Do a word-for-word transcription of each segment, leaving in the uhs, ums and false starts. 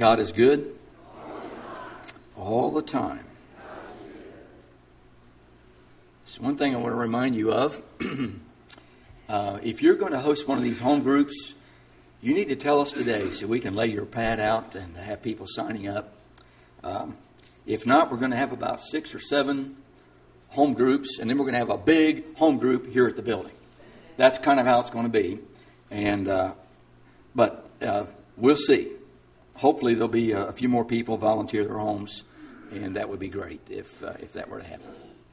God is good all the time. So one thing I want to remind you of, uh, if you're going to host one of these home groups, you need to tell us today so we can lay your pad out and have people signing up. Um, if not, we're going to have about six or seven home groups, and then we're going to have a big home group here at the building. That's kind of how it's going to be. And uh, but uh, we'll see. Hopefully there'll be a, a few more people volunteer their homes, and that would be great if uh, if that were to happen.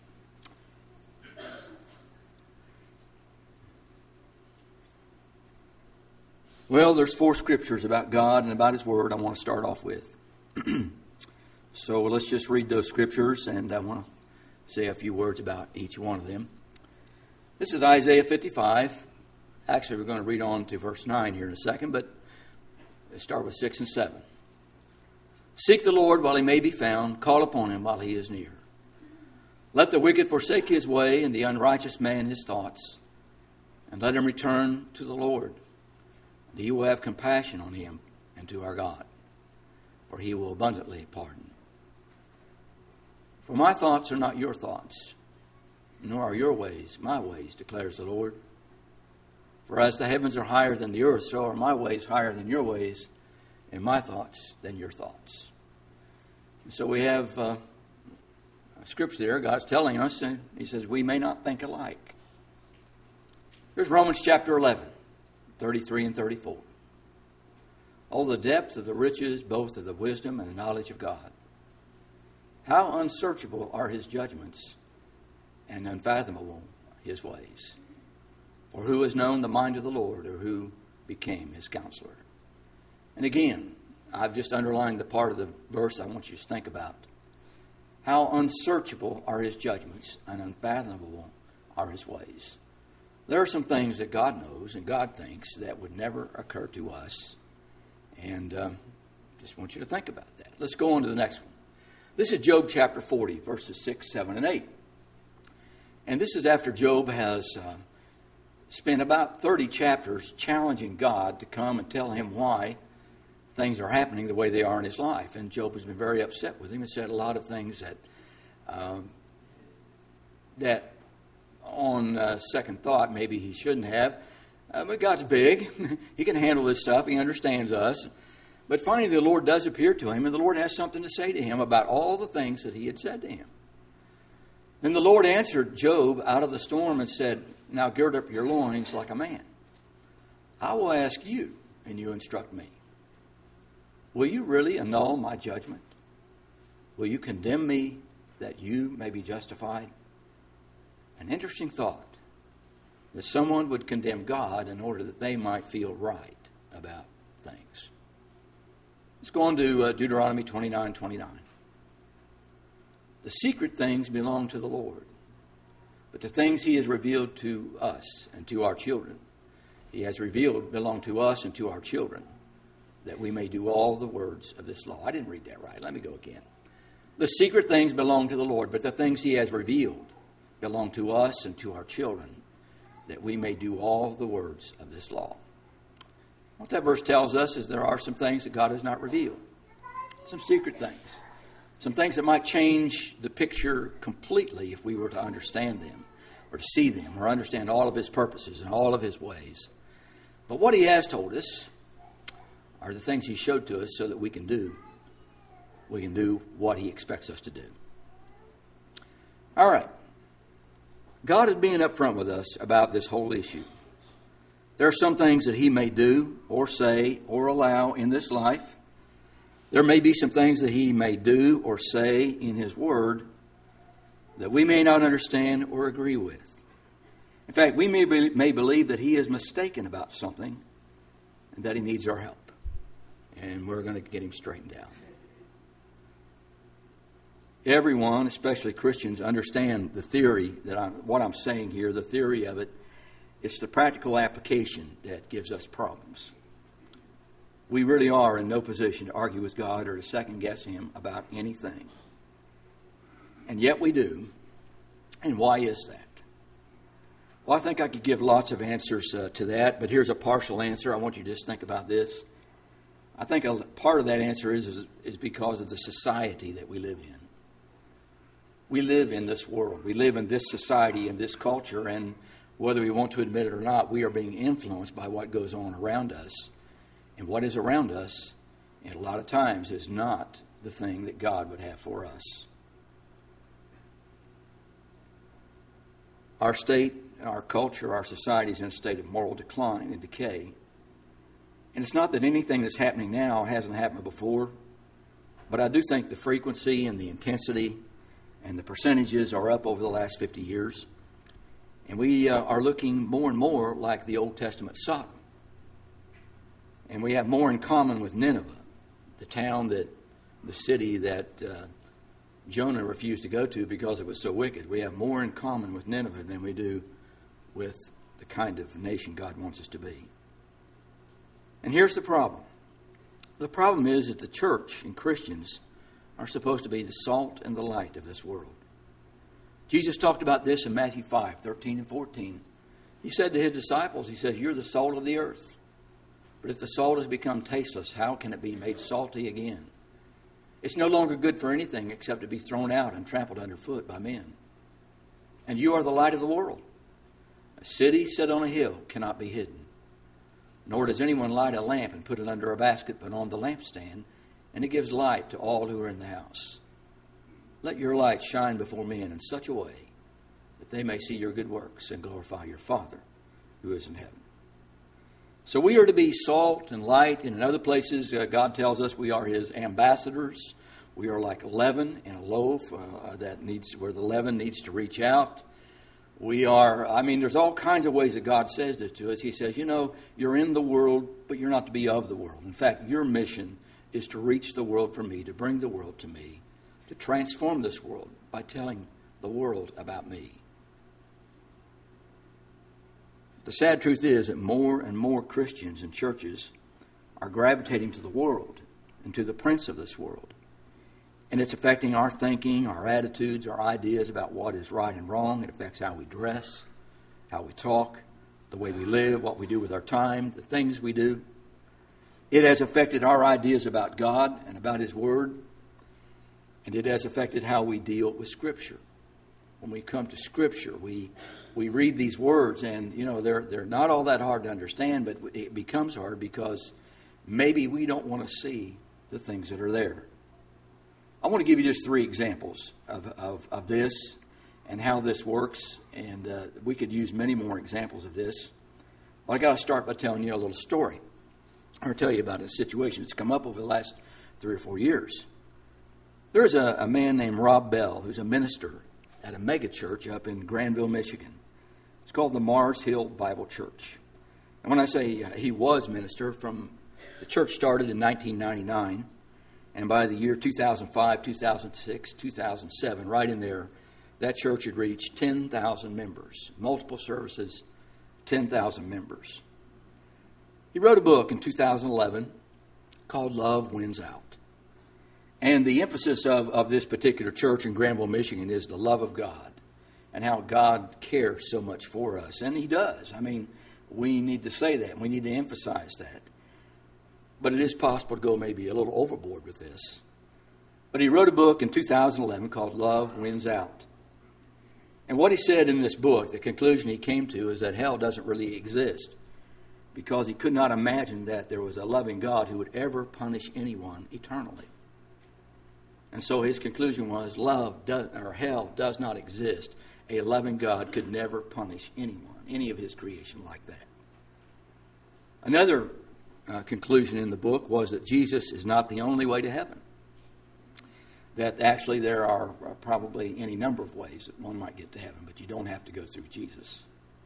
Well, there's four scriptures about God and about His Word I want to start off with. So let's just read those scriptures, and I want to say a few words about each one of them. This is Isaiah fifty-five. Actually, we're going to read on to verse nine here in a second, but let's start with six and seven. Seek the Lord while He may be found. Call upon Him while He is near. Let the wicked forsake his way, and the unrighteous man his thoughts. And let him return to the Lord. And He will have compassion on him and to our God. For He will abundantly pardon. For my thoughts are not your thoughts, nor are your ways my ways, declares the Lord. For as the heavens are higher than the earth, so are my ways higher than your ways, and my thoughts than your thoughts. And so we have uh, a scripture there. God's telling us, and He says, we may not think alike. Here's Romans chapter eleven, thirty-three and thirty-four. Oh, the depth of the riches, both of the wisdom and the knowledge of God. How unsearchable are His judgments, and unfathomable His ways. For who has known the mind of the Lord, or who became His counselor? And again, I've just underlined the part of the verse I want you to think about. How unsearchable are His judgments, and unfathomable are His ways. There are some things that God knows and God thinks that would never occur to us. And um, just want you to think about that. Let's go on to the next one. This is Job chapter forty, verses six, seven, and eight. And this is after Job has uh, spent about thirty chapters challenging God to come and tell him why things are happening the way they are in his life. And Job has been very upset with him and said a lot of things that, um, that on uh, second thought, maybe he shouldn't have. Uh, but God's big. He can handle this stuff. He understands us. But finally, the Lord does appear to him, and the Lord has something to say to him about all the things that he had said to him. Then the Lord answered Job out of the storm and said, now gird up your loins like a man. I will ask you, and you instruct me. Will you really annul my judgment? Will you condemn me that you may be justified? An interesting thought, that someone would condemn God in order that they might feel right about things. Let's go on to uh, Deuteronomy twenty-nine twenty-nine. The secret things belong to the Lord, but the things He has revealed to us and to our children, He has revealed belong to us and to our children, that we may do all the words of this law. I didn't read that right. Let me go again. The secret things belong to the Lord, but the things He has revealed belong to us and to our children, that we may do all the words of this law. What that verse tells us is there are some things that God has not revealed. Some secret things. Some things that might change the picture completely if we were to understand them, or to see them, or understand all of His purposes and all of His ways. But what He has told us are the things He showed to us so that we can do. We can do what He expects us to do. All right. God is being upfront with us about this whole issue. There are some things that He may do or say or allow in this life. There may be some things that He may do or say in His Word that we may not understand or agree with. In fact, we may, be, may believe that He is mistaken about something and that He needs our help. And we're going to get Him straightened out. Everyone, especially Christians, understand the theory that I'm, what I'm saying here, the theory of it. It's the practical application that gives us problems. We really are in no position to argue with God or to second guess Him about anything. And yet we do. And why is that? Well, I think I could give lots of answers uh, to that, but here's a partial answer. I want you to just think about this. I think a part of that answer is, is, is because of the society that we live in. We live in this world. We live in this society and this culture, and whether we want to admit it or not, we are being influenced by what goes on around us. And what is around us, and a lot of times, is not the thing that God would have for us. Our state, our culture, our society is in a state of moral decline and decay. And it's not that anything that's happening now hasn't happened before, but I do think the frequency and the intensity and the percentages are up over the last fifty years. And we uh, are looking more and more like the Old Testament Sodom. And we have more in common with Nineveh, the town that, the city that uh, Jonah refused to go to because it was so wicked. We have more in common with Nineveh than we do with the kind of nation God wants us to be. And here's the problem. The problem is that the church and Christians are supposed to be the salt and the light of this world. Jesus talked about this in Matthew five, thirteen and fourteen. He said to his disciples, he says, you're the salt of the earth. But if the salt has become tasteless, how can it be made salty again? It's no longer good for anything except to be thrown out and trampled underfoot by men. And you are the light of the world. A city set on a hill cannot be hidden. Nor does anyone light a lamp and put it under a basket, but on the lampstand, and it gives light to all who are in the house. Let your light shine before men in such a way that they may see your good works and glorify your Father who is in heaven. So we are to be salt and light, and in other places uh, God tells us we are his ambassadors. We are like leaven in a loaf uh, that needs where the leaven needs to reach out. We are, I mean, there's all kinds of ways that God says this to us. He says, you know, you're in the world, but you're not to be of the world. In fact, your mission is to reach the world for me, to bring the world to me, to transform this world by telling the world about me. The sad truth is that more and more Christians and churches are gravitating to the world and to the prince of this world. And it's affecting our thinking, our attitudes, our ideas about what is right and wrong. It affects how we dress, how we talk, the way we live, what we do with our time, the things we do. It has affected our ideas about God and about his word. And it has affected how we deal with Scripture. When we come to Scripture, we we read these words, and you know they're they're not all that hard to understand, but it becomes hard because maybe we don't want to see the things that are there. I want to give you just three examples of of, of this and how this works, and uh, we could use many more examples of this. But I got to start by telling you a little story, or tell you about a situation that's come up over the last three or four years. There's a, a man named Rob Bell who's a minister at a mega church up in Granville, Michigan. It's called the Mars Hill Bible Church. And when I say uh, he was minister, from the church started in nineteen ninety-nine, and by the year two thousand five, two thousand six, two thousand seven, right in there, that church had reached ten thousand members, multiple services, ten thousand members. He wrote a book in two thousand eleven called Love Wins Out. And the emphasis of, of this particular church in Granville, Michigan is the love of God and how God cares so much for us. And he does. I mean, we need to say that. We need to emphasize that. But it is possible to go maybe a little overboard with this. But he wrote a book in two thousand eleven called Love Wins Out. And what he said in this book, the conclusion he came to, is that hell doesn't really exist, because he could not imagine that there was a loving God who would ever punish anyone eternally. And so his conclusion was love does, or hell does not exist. A loving God could never punish anyone, any of his creation like that. Another uh, conclusion in the book was that Jesus is not the only way to heaven. That actually there are uh, probably any number of ways that one might get to heaven, but you don't have to go through Jesus.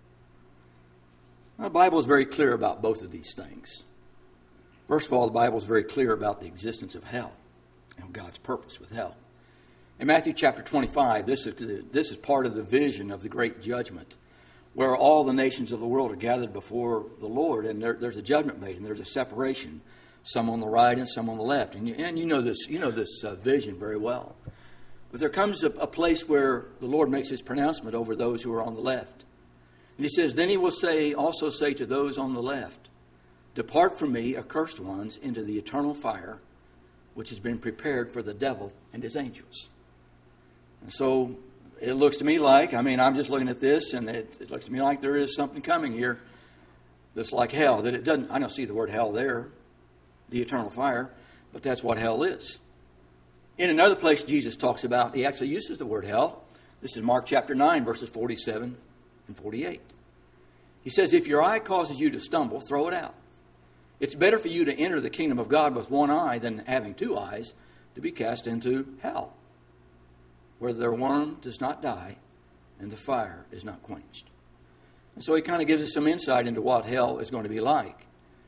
Now, the Bible is very clear about both of these things. First of all, the Bible is very clear about the existence of hell and God's purpose with hell. In Matthew chapter twenty-five, this is, this is part of the vision of the great judgment, where all the nations of the world are gathered before the Lord, and there, there's a judgment made, and there's a separation, some on the right and some on the left. And you, and you know this, you know this uh, vision very well. But there comes a, a place where the Lord makes his pronouncement over those who are on the left. And he says, then he will say, also say to those on the left, Depart from me, accursed ones, into the eternal fire, which has been prepared for the devil and his angels. And so it looks to me like, I mean, I'm just looking at this, and it, it looks to me like there is something coming here that's like hell. That it doesn't, I don't see the word hell there, the eternal fire, but that's what hell is. In another place Jesus talks about, he actually uses the word hell. This is Mark chapter nine, verses forty-seven and forty-eight. He says, if your eye causes you to stumble, throw it out. It's better for you to enter the kingdom of God with one eye than having two eyes to be cast into hell, where their worm does not die and the fire is not quenched. And so he kind of gives us some insight into what hell is going to be like.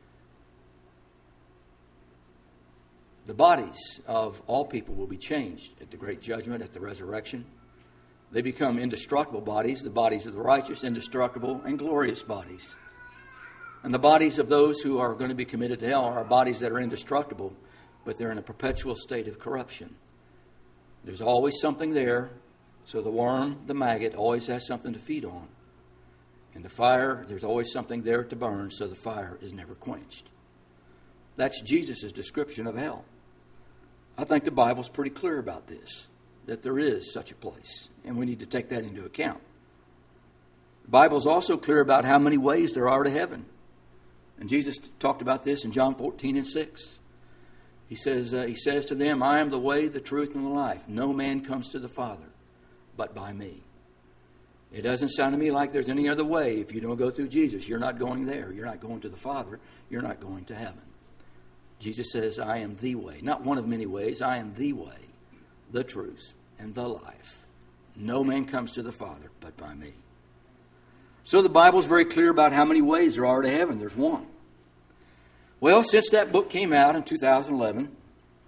The bodies of all people will be changed at the great judgment, at the resurrection. They become indestructible bodies, the bodies of the righteous, indestructible and glorious bodies. And the bodies of those who are going to be committed to hell are bodies that are indestructible, but they're in a perpetual state of corruption. There's always something there, so the worm, the maggot, always has something to feed on. And the fire, there's always something there to burn, so the fire is never quenched. That's Jesus' description of hell. I think the Bible's pretty clear about this, that there is such a place, and we need to take that into account. The Bible's also clear about how many ways there are to heaven. And Jesus talked about this in John fourteen and six. He says, uh, he says to them, I am the way, the truth, and the life. No man comes to the Father but by me. It doesn't sound to me like there's any other way. If you don't go through Jesus, you're not going there. You're not going to the Father. You're not going to heaven. Jesus says, I am the way. Not one of many ways. I am the way, the truth, and the life. No man comes to the Father but by me. So the Bible's very clear about how many ways there are to heaven. There's one. Well, since that book came out in two thousand eleven,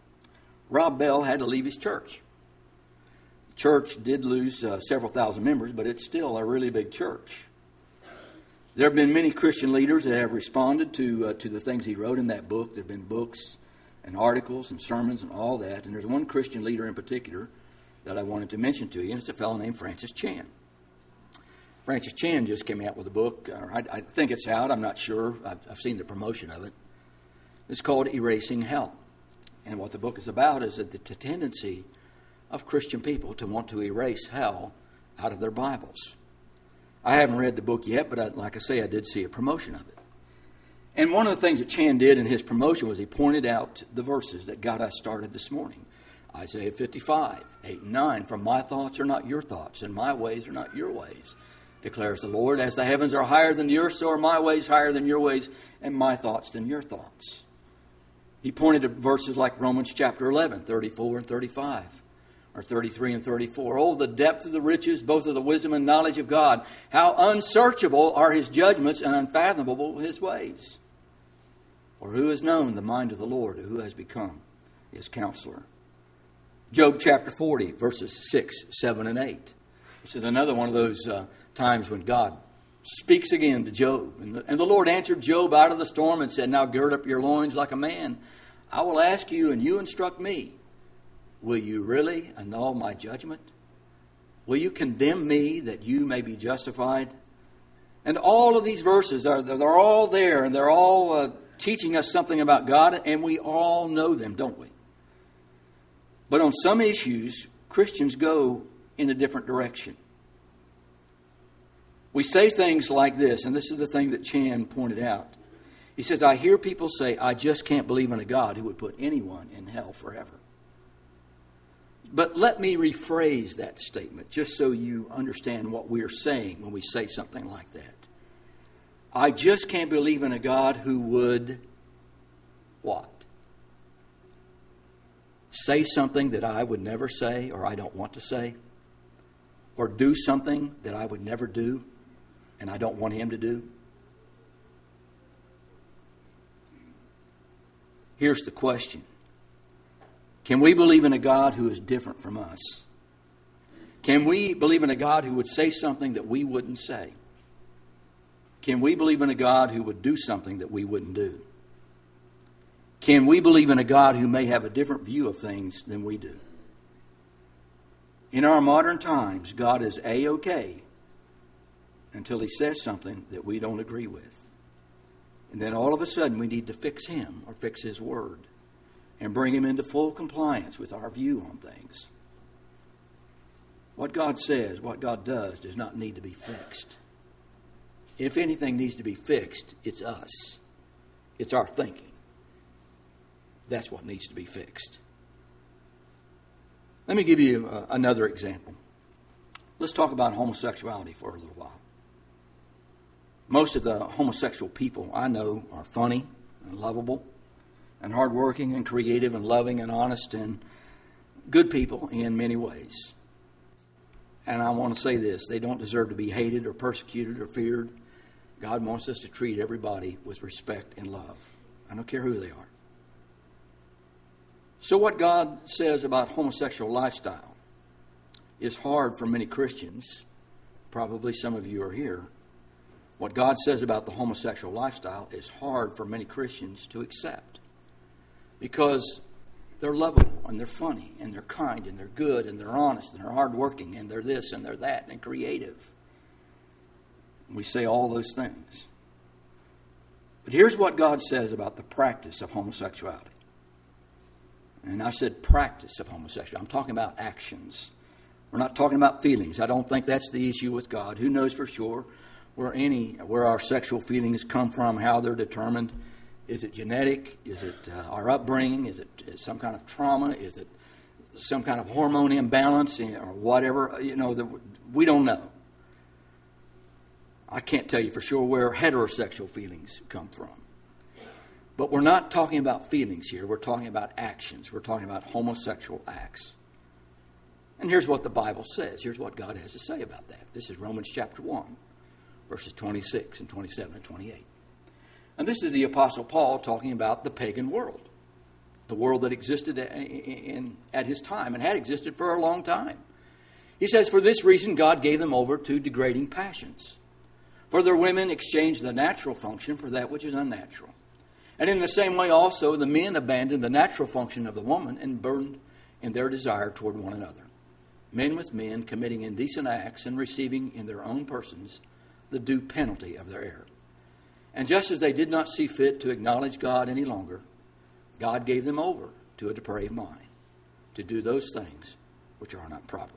Rob Bell had to leave his church. The church did lose uh, several thousand members, but it's still a really big church. There have been many Christian leaders that have responded to uh, to the things he wrote in that book. There have been books and articles and sermons and all that. And there's one Christian leader in particular that I wanted to mention to you, and it's a fellow named Francis Chan. Francis Chan just came out with a book. I, I think it's out. I'm not sure. I've, I've seen the promotion of it. It's called Erasing Hell. And what the book is about is that the tendency of Christian people to want to erase hell out of their Bibles. I haven't read the book yet, but I, like I say, I did see a promotion of it. And one of the things that Chan did in his promotion was he pointed out the verses that got us started this morning. Isaiah fifty-five, eight and nine, for my thoughts are not your thoughts, and my ways are not your ways, declares the Lord. As the heavens are higher than the earth, so are my ways higher than your ways, and my thoughts than your thoughts. He pointed to verses like Romans chapter eleven, thirty-four and thirty-five, or thirty-three and thirty-four. Oh, the depth of the riches, both of the wisdom and knowledge of God. How unsearchable are his judgments and unfathomable his ways. For who has known the mind of the Lord, who has become his counselor? Job chapter forty, verses six, seven, and eight. This is another one of those uh, times when God speaks again to Job. And the, and the Lord answered Job out of the storm and said, now gird up your loins like a man. I will ask you, and you instruct me. Will you really annul my judgment? Will you condemn me that you may be justified? And all of these verses, are they're all there, and they're all uh, teaching us something about God, and we all know them, don't we? But on some issues, Christians go in a different direction. We say things like this, and this is the thing that Chan pointed out. He says, I hear people say, I just can't believe in a God who would put anyone in hell forever. But let me rephrase that statement just so you understand what we're saying when we say something like that. I just can't believe in a God who would what? Say something that I would never say or I don't want to say, or do something that I would never do and I don't want him to do. Here's the question. Can we believe in a God who is different from us? Can we believe in a God who would say something that we wouldn't say? Can we believe in a God who would do something that we wouldn't do? Can we believe in a God who may have a different view of things than we do? In our modern times, God is A-okay until he says something that we don't agree with. And then all of a sudden we need to fix him or fix his word and bring him into full compliance with our view on things. What God says, what God does, does not need to be fixed. If anything needs to be fixed, it's us. It's our thinking. That's what needs to be fixed. Let me give you uh, another example. Let's talk about homosexuality for a little while. Most of the homosexual people I know are funny and lovable and hardworking and creative and loving and honest and good people in many ways. And I want to say this, they don't deserve to be hated or persecuted or feared. God wants us to treat everybody with respect and love. I don't care who they are. So what God says about homosexual lifestyle is hard for many Christians. Probably some of you are here. What God says about the homosexual lifestyle is hard for many Christians to accept. Because they're lovable and they're funny and they're kind and they're good and they're honest and they're hardworking and they're this and they're that and creative. We say all those things. But here's what God says about the practice of homosexuality. And I said practice of homosexuality. I'm talking about actions. We're not talking about feelings. I don't think that's the issue with God. Who knows for sure where any where our sexual feelings come from, how they're determined. Is it genetic? Is it uh, our upbringing? Is it is some kind of trauma? Is it some kind of hormone imbalance or whatever? You know, the, we don't know. I can't tell you for sure where heterosexual feelings come from. But we're not talking about feelings here. We're talking about actions. We're talking about homosexual acts. And here's what the Bible says. Here's what God has to say about that. This is Romans chapter one, verses twenty-six and twenty-seven and twenty-eight. And this is the Apostle Paul talking about the pagan world, the world that existed in, in, at his time and had existed for a long time. He says, for this reason God gave them over to degrading passions. For their women exchanged the natural function for that which is unnatural. And in the same way also the men abandoned the natural function of the woman and burned in their desire toward one another. Men with men committing indecent acts and receiving in their own persons the due penalty of their error. And just as they did not see fit to acknowledge God any longer, God gave them over to a depraved mind to do those things which are not proper.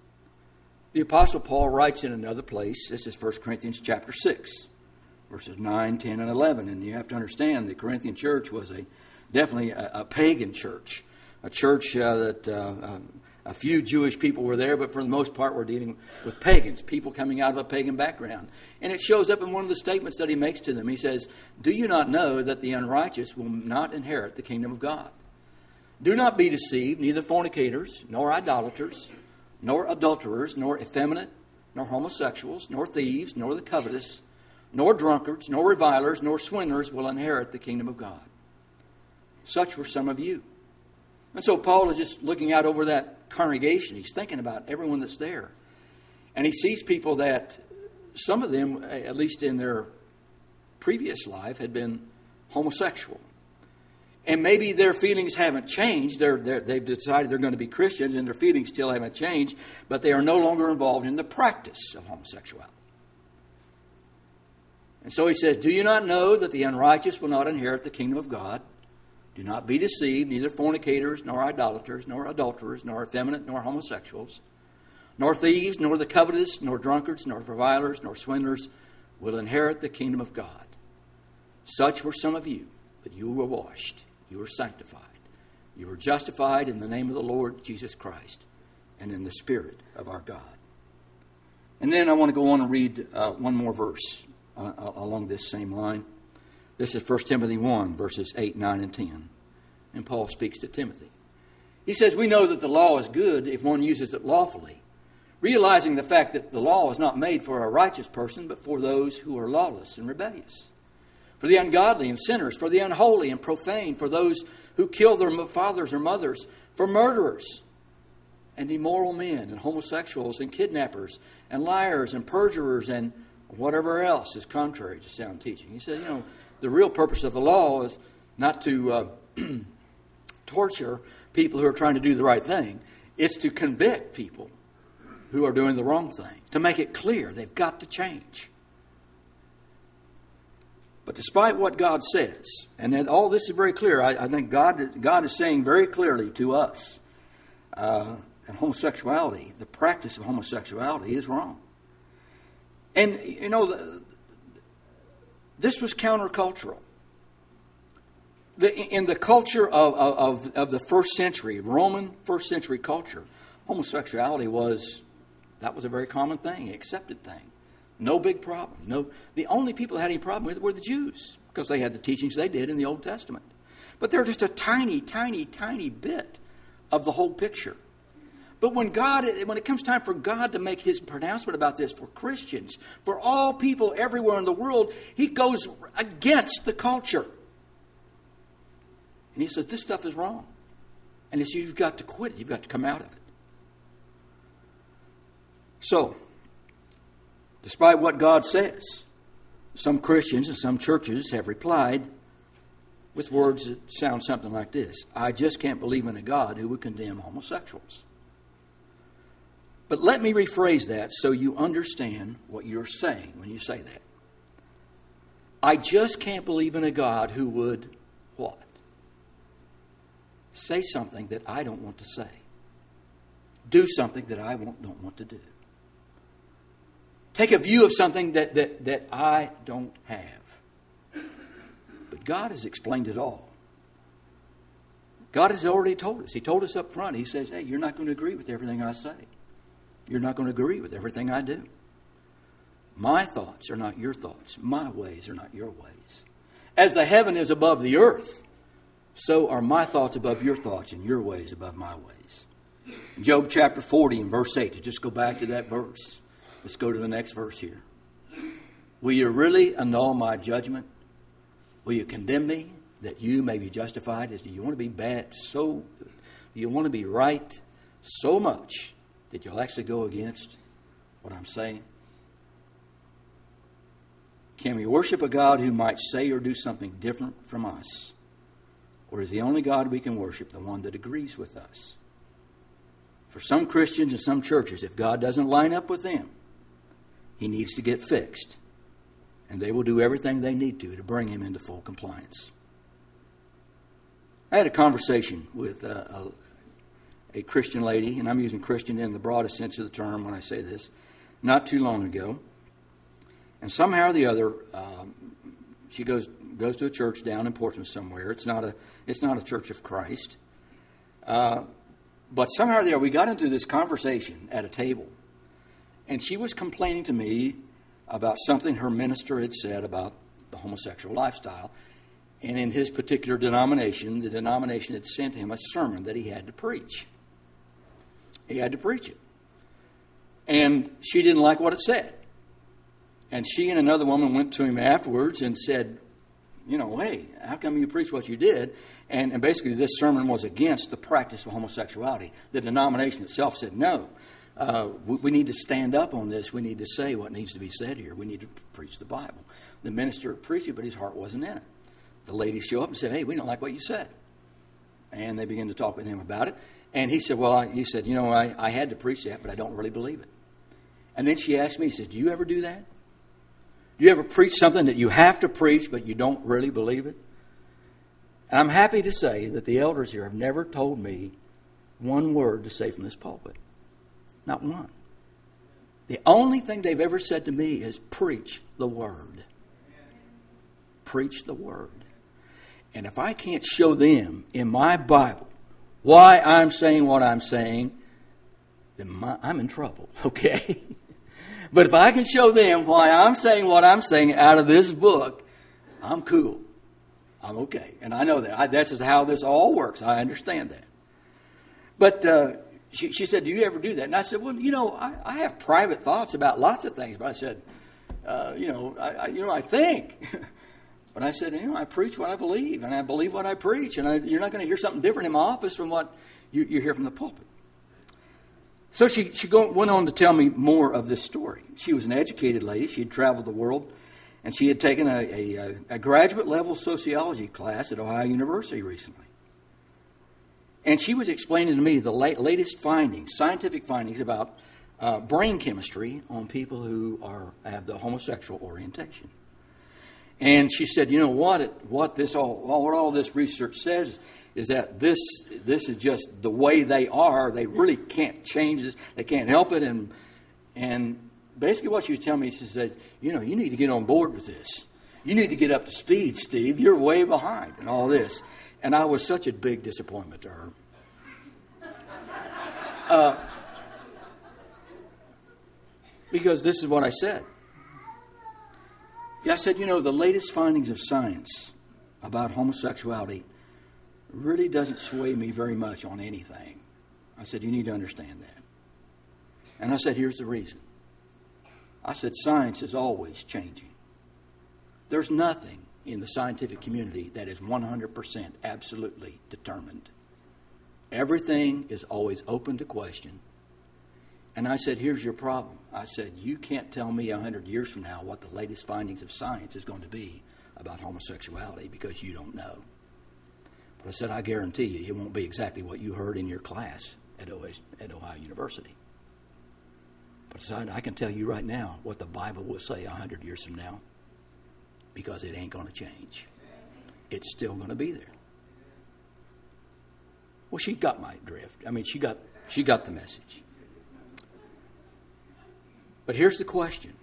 The Apostle Paul writes in another place, this is First Corinthians chapter six, verses nine, ten, and eleven. And you have to understand the Corinthian church was a definitely a, a pagan church, a church uh, that uh, uh, a few Jewish people were there, but for the most part we're dealing with pagans, people coming out of a pagan background. And it shows up in one of the statements that he makes to them. He says, do you not know that the unrighteous will not inherit the kingdom of God? Do not be deceived, neither fornicators, nor idolaters, nor adulterers, nor effeminate, nor homosexuals, nor thieves, nor the covetous, nor drunkards, nor revilers, nor swindlers will inherit the kingdom of God. Such were some of you. And so Paul is just looking out over that congregation. He's thinking about everyone that's there. And he sees people that some of them, at least in their previous life, had been homosexual. And maybe their feelings haven't changed. They're, they're, they've decided they're going to be Christians and their feelings still haven't changed. But they are no longer involved in the practice of homosexuality. And so he says, do you not know that the unrighteous will not inherit the kingdom of God? Do not be deceived, neither fornicators, nor idolaters, nor adulterers, nor effeminate, nor homosexuals, nor thieves, nor the covetous, nor drunkards, nor revilers, nor swindlers will inherit the kingdom of God. Such were some of you, but you were washed, you were sanctified, you were justified in the name of the Lord Jesus Christ and in the Spirit of our God. And then I want to go on and read uh, one more verse uh, along this same line. This is First Timothy one, verses eight, nine, and ten. And Paul speaks to Timothy. He says, we know that the law is good if one uses it lawfully, realizing the fact that the law is not made for a righteous person, but for those who are lawless and rebellious, for the ungodly and sinners, for the unholy and profane, for those who kill their fathers or mothers, for murderers and immoral men and homosexuals and kidnappers and liars and perjurers and whatever else is contrary to sound teaching. He says, you know, the real purpose of the law is not to uh, torture people who are trying to do the right thing. It's to convict people who are doing the wrong thing, to make it clear they've got to change. But despite what God says, and then all this is very clear, I, I think God, God is saying very clearly to us, uh, that homosexuality, the practice of homosexuality is wrong. And, you know, the, this was countercultural. The, in the culture of, of, of the first century, Roman first century culture, homosexuality was, that was a very common thing, an accepted thing. No big problem. No, the only people that had any problem with it were the Jews, because they had the teachings they did in the Old Testament. But they're just a tiny, tiny, tiny bit of the whole picture. But when God, when it comes time for God to make his pronouncement about this for Christians, for all people everywhere in the world, he goes against the culture. And he says, this stuff is wrong. And he says, you've got to quit it. You've got to come out of it. So, despite what God says, some Christians and some churches have replied with words that sound something like this: I just can't believe in a God who would condemn homosexuals. But let me rephrase that so you understand what you're saying when you say that. I just can't believe in a God who would what? Say something that I don't want to say. Do something that I won't, don't want to do. Take a view of something that, that, that I don't have. But God has explained it all. God has already told us. He told us up front. He says, hey, you're not going to agree with everything I say. You're not going to agree with everything I do. My thoughts are not your thoughts. My ways are not your ways. As the heaven is above the earth, so are my thoughts above your thoughts and your ways above my ways. Job chapter forty and verse eight, to just go back to that verse. Let's go to the next verse here. Will you really annul my judgment? Will you condemn me that you may be justified? Do you want to be bad so, do you want to be right so much that you'll actually go against what I'm saying? Can we worship a God who might say or do something different from us? Or is the only God we can worship the one that agrees with us? For some Christians and some churches, if God doesn't line up with them, he needs to get fixed. And they will do everything they need to to bring him into full compliance. I had a conversation with a, a, a Christian lady, and I'm using Christian in the broadest sense of the term when I say this, not too long ago. And somehow or the other, um, she goes goes to a church down in Portsmouth somewhere. It's not a it's not a Church of Christ. Uh, but somehow or the other, we got into this conversation at a table. And she was complaining to me about something her minister had said about the homosexual lifestyle. And in his particular denomination, the denomination had sent him a sermon that he had to preach. He had to preach it. And she didn't like what it said. And she and another woman went to him afterwards and said, you know, hey, how come you preached what you did? And, and basically this sermon was against the practice of homosexuality. The denomination itself said, no, uh, we, we need to stand up on this. We need to say what needs to be said here. We need to preach the Bible. The minister preached it, but his heart wasn't in it. The ladies show up and said, hey, we don't like what you said. And they began to talk with him about it. And he said, well, I, he said, you know, I, I had to preach that, but I don't really believe it. And then she asked me, he said, do you ever do that? Do you ever preach something that you have to preach, but you don't really believe it? And I'm happy to say that the elders here have never told me one word to say from this pulpit. Not one. The only thing they've ever said to me is preach the word. Preach the word. And if I can't show them in my Bible why I'm saying what I'm saying, then my, I'm in trouble, okay? But if I can show them why I'm saying what I'm saying out of this book, I'm cool. I'm okay. And I know that. I, that's how this all works. I understand that. But uh, she, she said, do you ever do that? And I said, well, you know, I, I have private thoughts about lots of things. But I said, uh, you know, I, I, you know, I think. But I said, you know, I preach what I believe, and I believe what I preach. And I, you're not going to hear something different in my office from what you, you hear from the pulpit. So she, she go, went on to tell me more of this story. She was an educated lady. She had traveled the world, and she had taken a, a, a graduate-level sociology class at Ohio University recently. And she was explaining to me the late, latest findings, scientific findings about uh, brain chemistry on people who are have the homosexual orientation. And she said, you know what? It, what this all, all what all this research says is that this this is just the way they are. They really can't change this. They can't help it. And and basically, what she was telling me, she said, you know, you need to get on board with this. You need to get up to speed, Steve. You're way behind and all this. And I was such a big disappointment to her. Uh, because this is what I said. Yeah, I said, you know, the latest findings of science about homosexuality really doesn't sway me very much on anything. I said, you need to understand that. And I said, here's the reason. I said, science is always changing. There's nothing in the scientific community that is one hundred percent absolutely determined. Everything is always open to question. And I said, here's your problem. I said, you can't tell me one hundred years from now what the latest findings of science is going to be about homosexuality because you don't know. But I said, I guarantee you it won't be exactly what you heard in your class at Ohio University. But I said, I can tell you right now what the Bible will say one hundred years from now because it ain't going to change. It's still going to be there. Well, she got my drift. I mean, she got she got the message. But here's the question.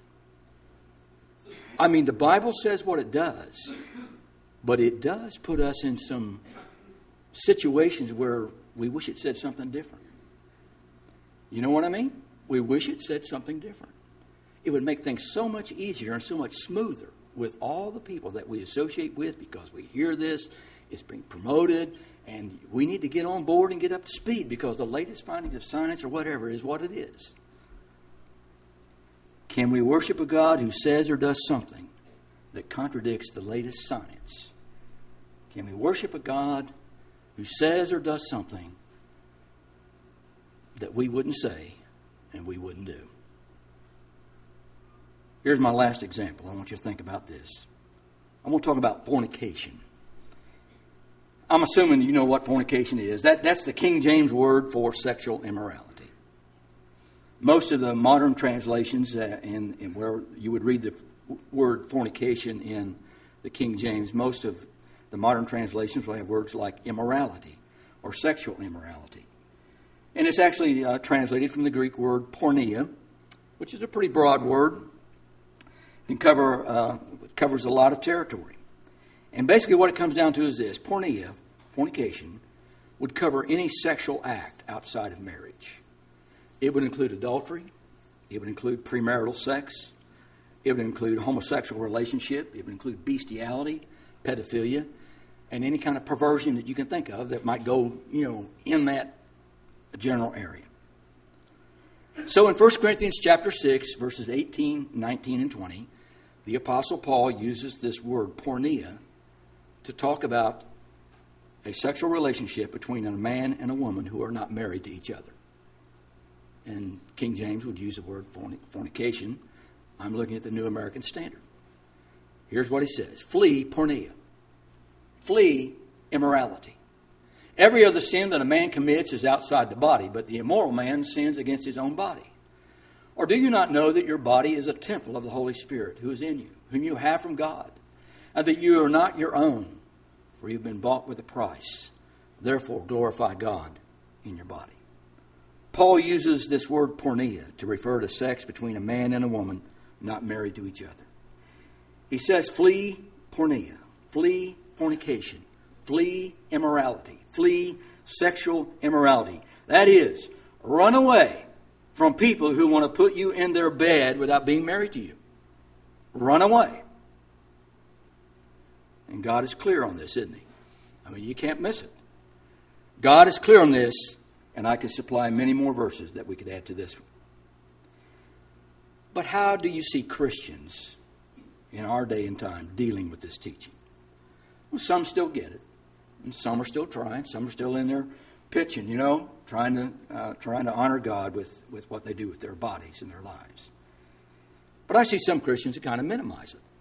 I mean, the Bible says what it does, but it does put us in some situations where we wish it said something different. You know what I mean? We wish it said something different. It would make things so much easier and so much smoother with all the people that we associate with because we hear this, it's being promoted, and we need to get on board and get up to speed because the latest findings of science or whatever is what it is. Can we worship a God who says or does something that contradicts the latest science? Can we worship a God who says or does something that we wouldn't say and we wouldn't do? Here's my last example. I want you to think about this. I'm going to talk about fornication. I'm assuming you know what fornication is. That, that's the King James word for sexual immorality. Most of the modern translations, uh, in, in where you would read the f- word fornication in the King James, most of the modern translations will have words like immorality or sexual immorality. And it's actually uh, translated from the Greek word porneia, which is a pretty broad word. It can cover, uh, it covers a lot of territory. And basically what it comes down to is this. Porneia, fornication, would cover any sexual act outside of marriage. It would include adultery. It would include premarital sex. It would include homosexual relationship. It would include bestiality, pedophilia, and any kind of perversion that you can think of that might go, you know, in that general area. So in First Corinthians chapter six, verses eighteen, nineteen, and twenty, the Apostle Paul uses this word porneia to talk about a sexual relationship between a man and a woman who are not married to each other. And King James would use the word fornication. I'm looking at the New American Standard. Here's what he says. Flee porneia. Flee immorality. Every other sin that a man commits is outside the body, but the immoral man sins against his own body. Or do you not know that your body is a temple of the Holy Spirit who is in you, whom you have from God, and that you are not your own, for you've been bought with a price. Therefore glorify God in your body. Paul uses this word porneia to refer to sex between a man and a woman not married to each other. He says flee porneia, flee fornication, flee immorality, flee sexual immorality. That is, run away from people who want to put you in their bed without being married to you. Run away. And God is clear on this, isn't he? I mean, you can't miss it. God is clear on this. And I could supply many more verses that we could add to this one. But how do you see Christians in our day and time dealing with this teaching? Well, some still get it. And some are still trying. Some are still in there pitching, you know, trying to uh, trying to honor God with, with what they do with their bodies and their lives. But I see some Christians that kind of minimize it.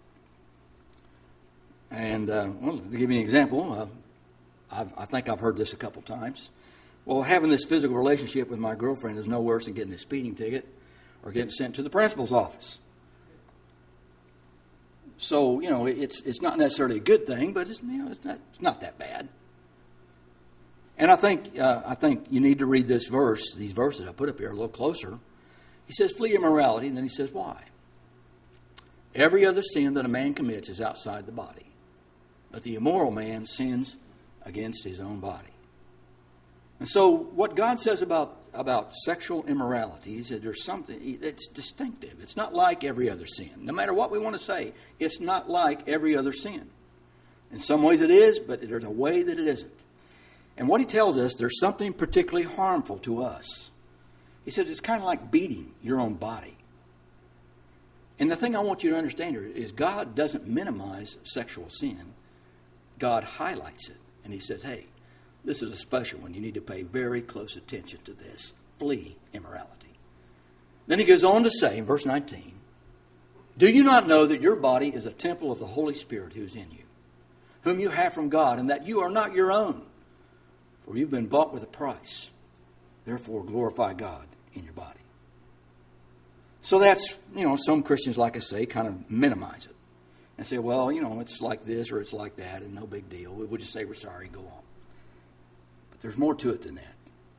And, uh, well, to give you an example, uh, I've, I think I've heard this a couple times. Well, having this physical relationship with my girlfriend is no worse than getting a speeding ticket or getting sent to the principal's office. So, you know, it's it's not necessarily a good thing, but it's, you know, it's not, it's not that bad. And I think uh, I think you need to read this verse, these verses I put up here a little closer. He says, flee immorality, and then he says, why? Every other sin that a man commits is outside the body, but the immoral man sins against his own body. And so what God says about, about sexual immorality is that there's something, it's distinctive. It's not like every other sin. No matter what we want to say, it's not like every other sin. In some ways it is, but there's a way that it isn't. And what he tells us, there's something particularly harmful to us. He says it's kind of like beating your own body. And the thing I want you to understand here is God doesn't minimize sexual sin. God highlights it. And he says, hey, this is a special one. You need to pay very close attention to this. Flee immorality. Then he goes on to say in verse nineteen, do you not know that your body is a temple of the Holy Spirit who is in you, whom you have from God, and that you are not your own? For you've been bought with a price. Therefore glorify God in your body. So that's, you know, some Christians, like I say, kind of minimize it. And say, well, you know, it's like this or it's like that, and no big deal. We'll just say we're sorry and go on. There's more to it than that.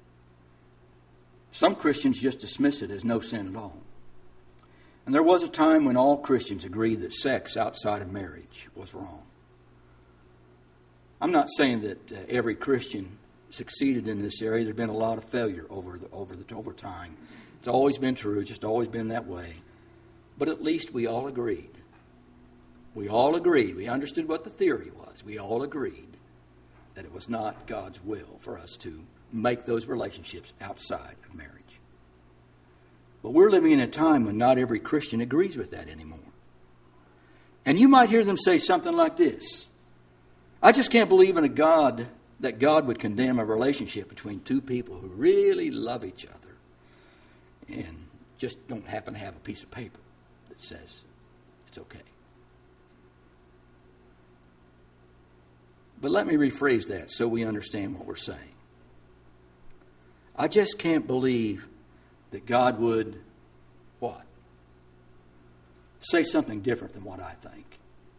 Some Christians just dismiss it as no sin at all. And there was a time when all Christians agreed that sex outside of marriage was wrong. I'm not saying that uh, every Christian succeeded in this area. There's been a lot of failure over the, over the over time. It's always been true. It's just always been that way. But at least we all agreed. We all agreed. We understood what the theory was. We all agreed that it was not God's will for us to make those relationships outside of marriage. But we're living in a time when not every Christian agrees with that anymore. And you might hear them say something like this: I just can't believe in a God, that God would condemn a relationship between two people who really love each other and just don't happen to have a piece of paper that says it's okay. But let me rephrase that so we understand what we're saying. I just can't believe that God would, what? Say something different than what I think.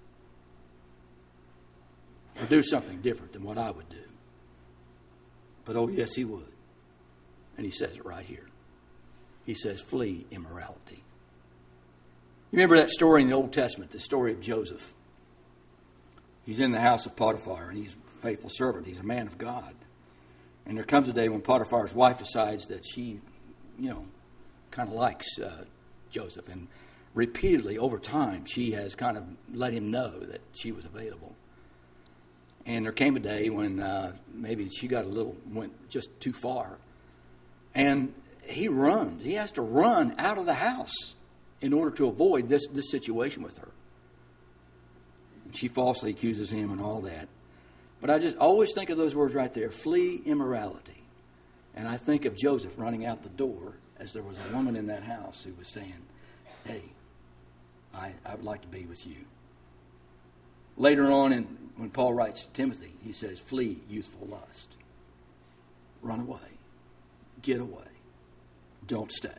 Or do something different than what I would do. But oh yes, he would. And he says it right here. He says, flee immorality. You remember that story in the Old Testament, the story of Joseph. He's in the house of Potiphar, and he's a faithful servant. He's a man of God. And there comes a day when Potiphar's wife decides that she, you know, kind of likes uh, Joseph. And repeatedly, over time, she has kind of let him know that she was available. And there came a day when uh, maybe she got a little, went just too far. And he runs. He has to run out of the house in order to avoid this, this situation with her. She falsely accuses him and all that. But I just always think of those words right there, flee immorality. And I think of Joseph running out the door as there was a woman in that house who was saying, hey, I, I would like to be with you. Later on, in, when Paul writes to Timothy, he says, flee youthful lust. Run away. Get away. Don't stay.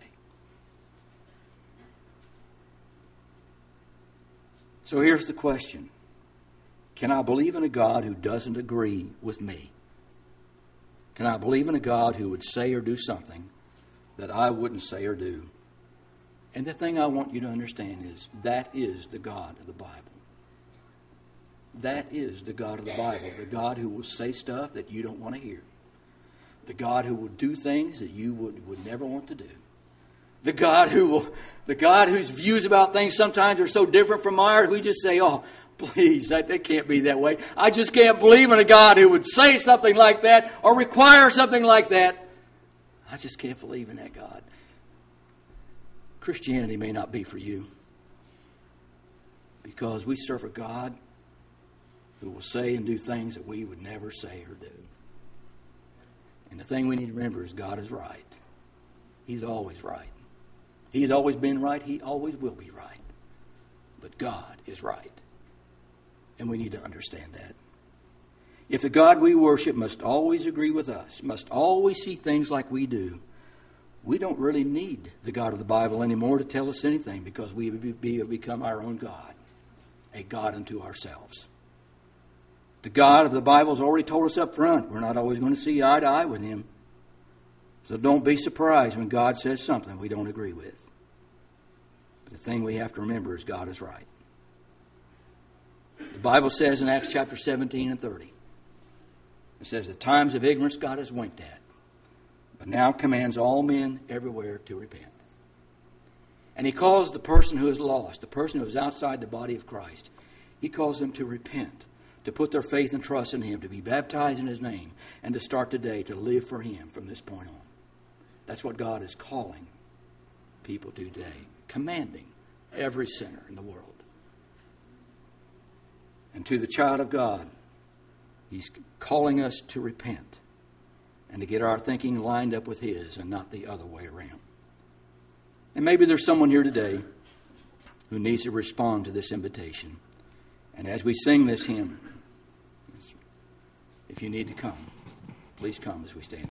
So here's the question. Can I believe in a God who doesn't agree with me? Can I believe in a God who would say or do something that I wouldn't say or do? And the thing I want you to understand is that is the God of the Bible. That is the God of the Bible. The God who will say stuff that you don't want to hear. The God who will do things that you would, would never want to do. The God who will, the God whose views about things sometimes are so different from ours, we just say, oh, please, that, that can't be that way. I just can't believe in a God who would say something like that or require something like that. I just can't believe in that God. Christianity may not be for you because we serve a God who will say and do things that we would never say or do. And the thing we need to remember is God is right. He's always right. He's always been right. He always will be right. But God is right. And we need to understand that. If the God we worship must always agree with us, must always see things like we do, we don't really need the God of the Bible anymore to tell us anything because we have become our own God. a God unto ourselves. The God of the Bible has already told us up front, we're not always going to see eye to eye with Him. So don't be surprised when God says something we don't agree with. But the thing we have to remember is God is right. The Bible says in Acts chapter seventeen and thirty, it says, the times of ignorance God has winked at, but now commands all men everywhere to repent. And He calls the person who is lost, the person who is outside the body of Christ, He calls them to repent, to put their faith and trust in Him, to be baptized in His name, and to start today to live for Him from this point on. That's what God is calling people to today, commanding every sinner in the world. And to the child of God, He's calling us to repent and to get our thinking lined up with His and not the other way around. And maybe there's someone here today who needs to respond to this invitation. And as we sing this hymn, if you need to come, please come as we stand.